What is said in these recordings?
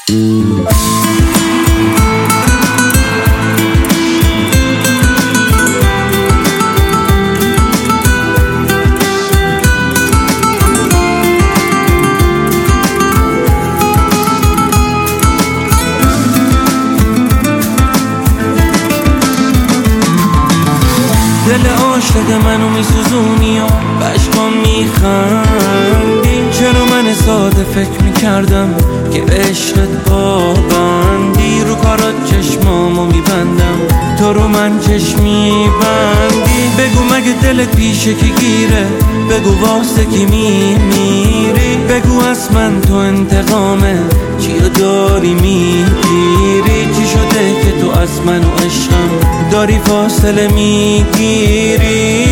دل عاشق منو میسوزونی و بشکام میخندی. چرا من ساده فکر میکردم که عشقت پابندی. رو کارات چشمامو میبندم تو رو من چشمی بندی. بگو مگه دلت پیشه کی گیره، بگو واسه کی میمیری. بگو از من تو انتقامه چیو داری میگیری. چی شده که تو از من و عشقم داری فاصله میگیری.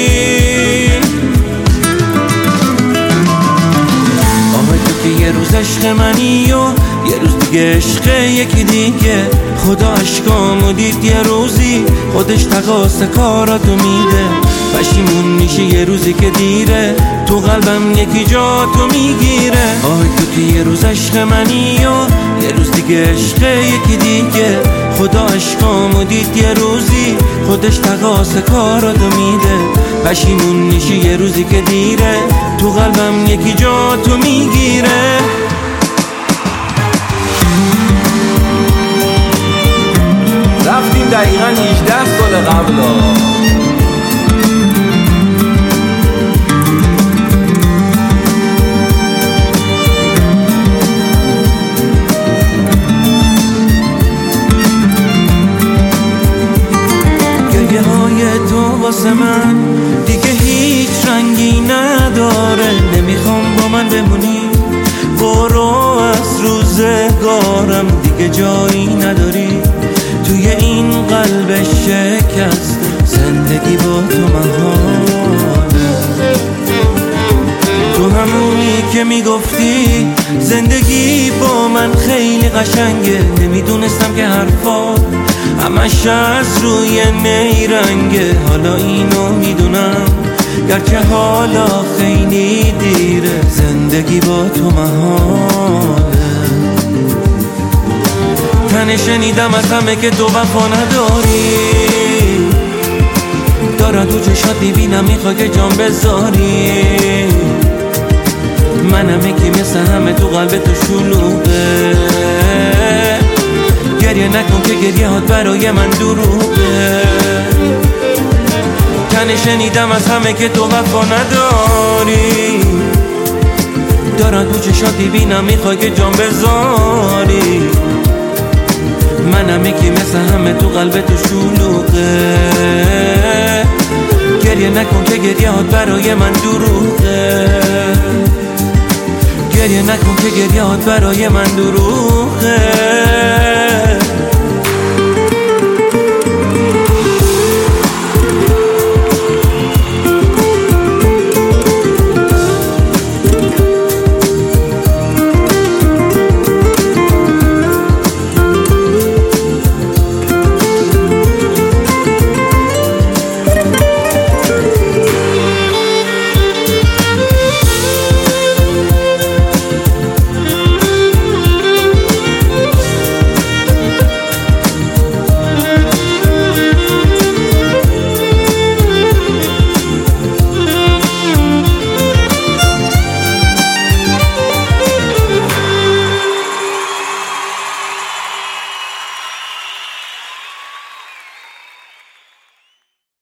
آهای تو که یه روز عشق منی و یه روز دیگه عشق یکی دیگه. خدا عشقامو دید یه روزی خودش تقاس کاراتو میده. پشیمون میشه یه روزی که دیره تو قلبم یکی جا تو میگیره. آهای تو که یه روز عشق منی و یه روز دیگه عشق یکی دیگه. خدا عشقامو دید یه روزی خودش تقاس کاراتو میده. پشیمون میشه یه روزی که دیره تو قلبم یکی جا تو میگیره. رفتیم دقیقا 18 سال قبل گریه های تو واسه من دیگه هیچ رنگی نداره. نمیخوام با من بمونی، برو از روزگارم دیگه جایی نداری. توی این قلب شکست زندگی با تو محاله. تو همونی که میگفتی زندگی با من خیلی قشنگه. نمیدونستم که حرفا همش از روی نیرنگه. حالا اینو میدونم گرچه حالا خیلی دیره. زندگی با تو محاله. تنه شنیدم از همه که تو وفا نداری. دارم تو چشات میبینم میخوای که جان بذاری. منم یکی مثل همه تو قلب تو شلوغه. گریه نکن که گریه هات برای من دروغه. تنه شنیدم از همه که تو وفا نداری. دارم تو چشات میبینم میخوای که جان بذاری. منم یکی مثل همه تو قلب تو شلوغه. گریه نکن که گریه هات برای من دروغه. گریه نکن که گریه هات برای من دروغه.